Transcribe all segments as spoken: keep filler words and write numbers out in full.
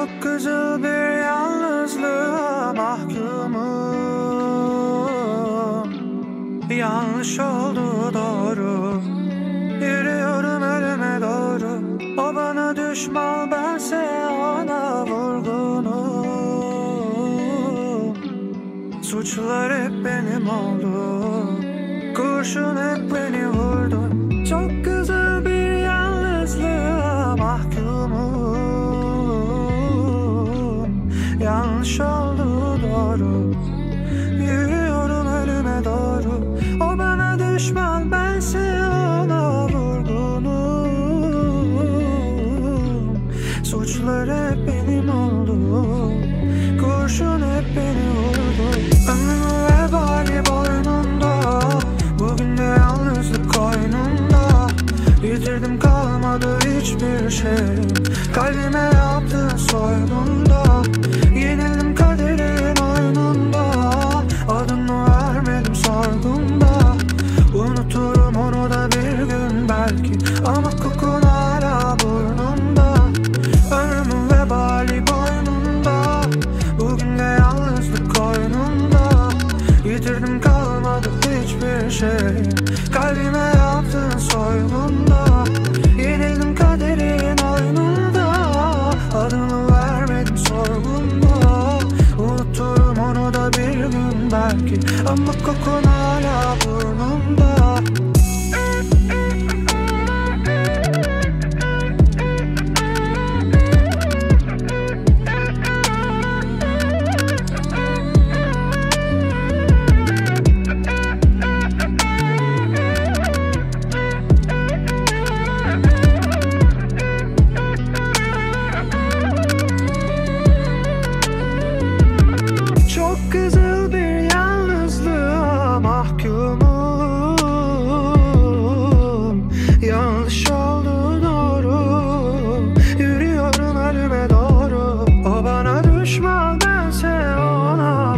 Çok kızıl bir yalnızlığa mahkumum. Yanlış oldu doğru, yürüyorum ölüme doğru. O bana düşman, bense ona vurgunum. Suçlar hep benim oldu, kurşun hep beni vurdu. Çok kızıl bir yalnızlığa mahkumum. Yanlış oldu doğru, yürüyorum ölüme doğru. O bana düşman, bense ona vurgunum. Suçlar hep benim oldu, kurşun hep beni vurdu. Ömrümü vebali boynunda, bugün de yalnızlık koynumda. Yitirdim, kalmadı hiçbir şey, kalbime yaptığın soygunda. Yenildim kaderin oyununda, adını vermedim sorgumda. Unuturum onu da bir gün belki, ama kokun hala burnumda. Ömrümün vebali boynunda, bugün de yalnızlık koynumda. Yitirdim, kalmadı hiçbir şey, kalbime yaptığın soygunda. Yenildim kaderin oyununda, adını vermedim sorgumda. Unuturum onu da bir gün belki, ama kokun hala burnumda. Çok kızıl bir yalnızlığa mahkumum. Yanlış oldu doğru, yürüyorum ölüme doğru. O bana düşman, bense ona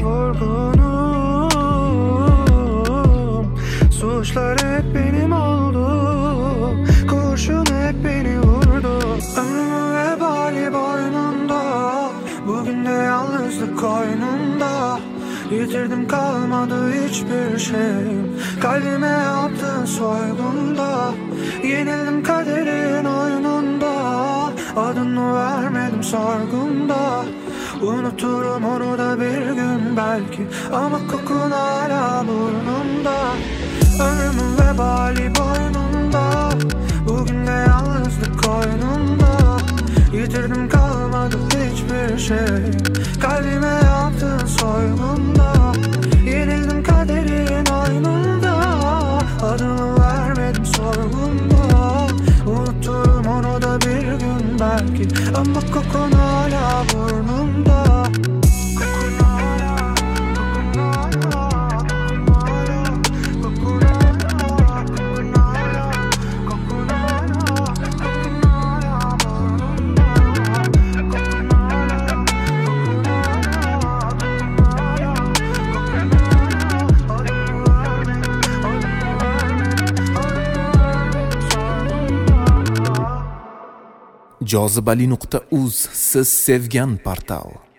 vurgunum. Suçlar hep benim oldu, kurşun hep beni vurdu. Ömrümün vebali boynunda, bugün de yalnızlık koynumda. Yitirdim, kalmadı hiçbir şey, kalbime yaptığın soygunda. Yenildim kaderin oyununda, adını vermedim sorgumda. Unuturum onu da bir gün belki, ama kokun hala burnumda. Ömrümün vebali boynunda, bugün de yalnızlık koynumda. Yitirdim, kalmadı hiçbir şey, kalbime yaptığın soygunda. Yenildim kaderin oyununda, adını vermedim sorgumda. Unuturum onu da bir gün belki, ama kokun hala burnumda. Kokun hala, kokun hala, kokun hala, kokun hala, kokun hala, kokun hala, kokun hala burnumda. Kokun hala, kokun hala, kokun hala, adını vermedim, adını vermedim, adını vermedim sorgumda. jozibali nuqta uz siz sevgan portal.